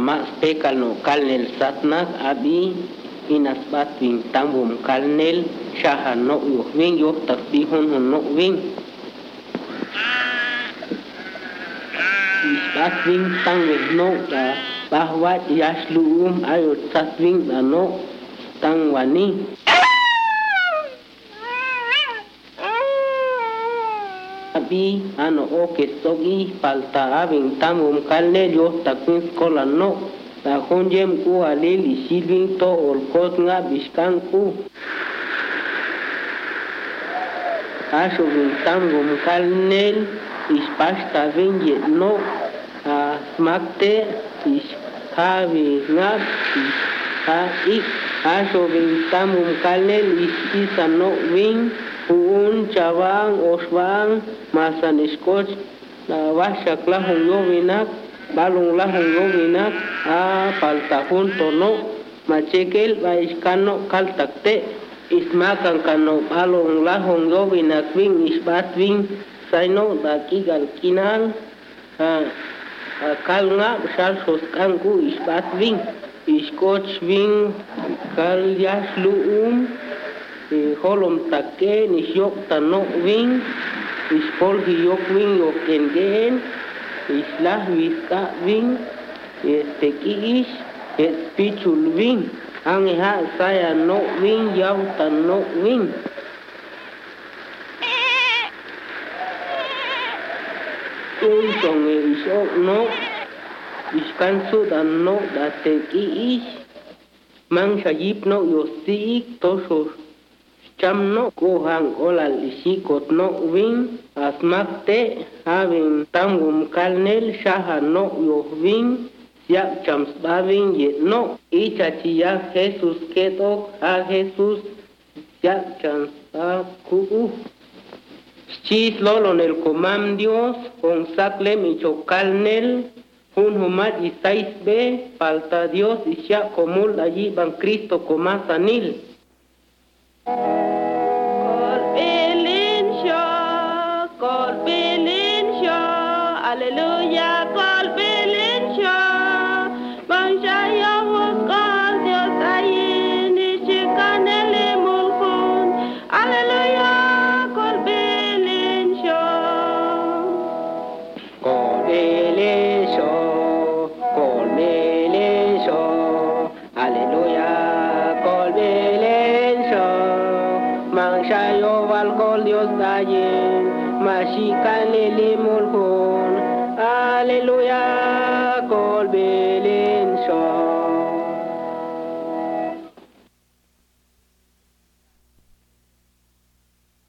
mas pekal no kalnel satnak abi inas bat wing tambum kalnel shaha no yo wing yo takbihon no wing isbat wing tang wing no da bahwa yasluum ayot sat wing da no tang wani abi ano oke sogi palta abing tambum kalnel yo takbin skola no ta honjem ku aleli silvin to olkot nga biskan ku aso vintang gum kalnel ispasta venje no smakte is havi nga ha ik aso vintang gum kalnel isa no ving un chavang oswang masan iskoch washak lahong yovinak balong lahong yovinak palta junto no machekel vaiskano kaltakte ismakan kano balong lahong yovinak wing isbat wing saino dakigal kinal kalnga shal soskanku isbat wing iskoch wing kal yasluum holom takke nisyok tano wing ispol hiyok wing yok engen islah wiska wing tekiis pichul wing ang ha saya no wing yaw tano wing song isok no iskansu dan no da tekiis mang shayip no yosik tosos cham no kohang olal isikot no wing asmakte having tangum kalnel shaha no yo wing yak chams baving yet no ichachiya Jesus ketok a Jesus yak chams kuku chis lolon el comam Dios con sacle micho kalnel un humat isais be falta Dios isya komul allí van Cristo comasanil Aleluya, col Belinsha, Banshaya was called Dios ayin, Chicanele Mulfun, Aleluya, col Belinsha, Aleluya, col Belinsha, Manshayo val col Dios ayin, Mashicanele Mulfun. Aleluya, col Belinsha.